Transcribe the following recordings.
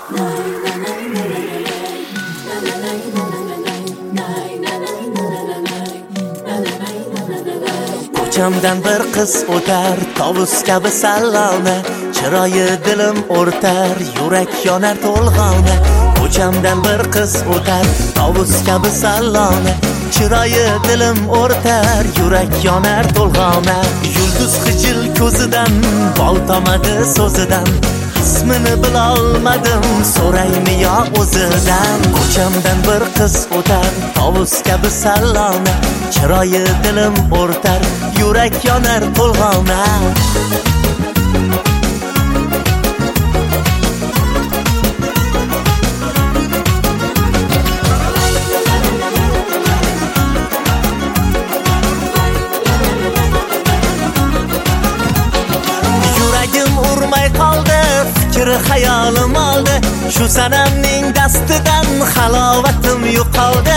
Ko'chamdan bir qiz o'tar, tovus kabi sallona, chiroyi dilim o'rtar, yurak yonar to'lg'ona. Ko'chamdan bir qiz o'tar, tovus kabi sallona, chiroyi dilim o'rtar, yurak yonar to'lg'ona. Yulduz xijil ko'zidan, bol tomadi so'zidan, ismini bilolmadim, so'raymi yo o'zidan. Ko'chamdan bir qiz o'tar, tovus kabi sallona, chiroyi dilim o'rtar, yurak yonar to'lg'ona. Yuragim urmay qoldi, fikri xayolim oldi, shu sanamning dastidan halovatim yo'qoldi.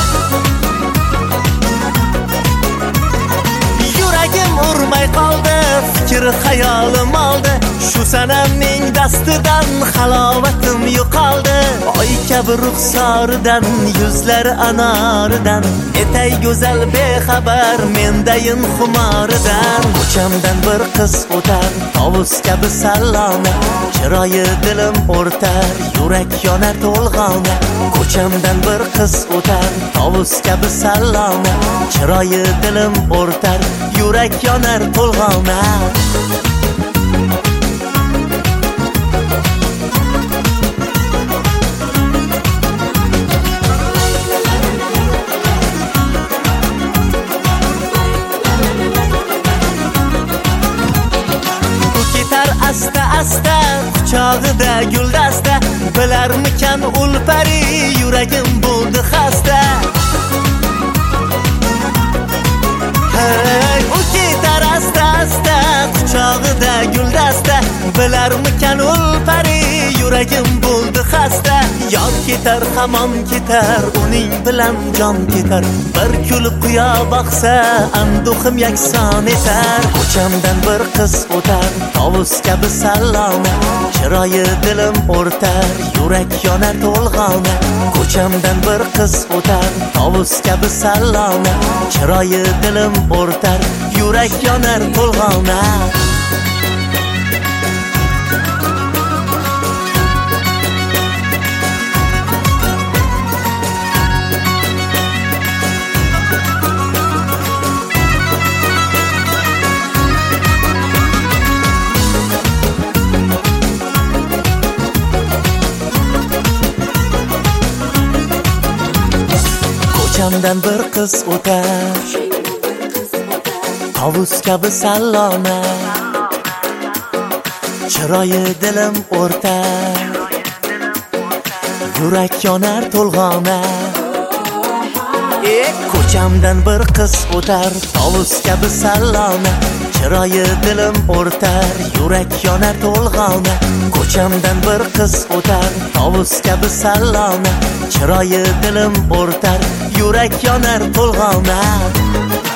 Yuragim urmay qoldi, fikri xayolim oldi, shu sanamning dastidan halovatim yo'qoldi. Oy kabi ruxsoridan, yuzlari anoridan, etay go'zal bexabar mendayin xumoridan. Ko'chamdan bir qiz o'tar, tovus kabi sallona, chiroyi dilim o'rtar, yurak yonar to'lg'ona. Ko'chamdan bir qiz o'tar, tovus kabi sallona, chiroyi dilim o'rtar, yurak yonar to'lg'ona. Asta asta quchog'ida guldasta, bilarmikan ulpari yuragim bo'ldi xasta. Hey, u ketar asta asta quchog'ida guldasta, bilarmikan ulpari yuragim bo'ldi xasta. Yon ketar hamon ketar, uning bilan jon ketar, bir kulib quya boqsa anduhim yakson etar. Ko'chamdan bir qiz o'tar, tovus kabi sallona, chiroyi dilim o'rtar, yurak yonar to'lg'ona. Ko'chamdan bir qiz o'tar, tovus kabi sallona, chiroyi dilim o'rtar, yurak yonar to'lg'ona. Ko'chamdan bir qiz o'tar, tovus kabi sallona, chiroyi dilim o'rtar, yurak yonar to'lg'ona. Ko'chamdan bir qiz o'tar, tovus kabi sallona, chiroyi dilim o'rtar, yurak yonar to'lg'ona. Ko'chamdan bir qiz o'tar, tovus kabi sallona, chiroyi dilim o'rtar, yurak yonar to'lg'ona.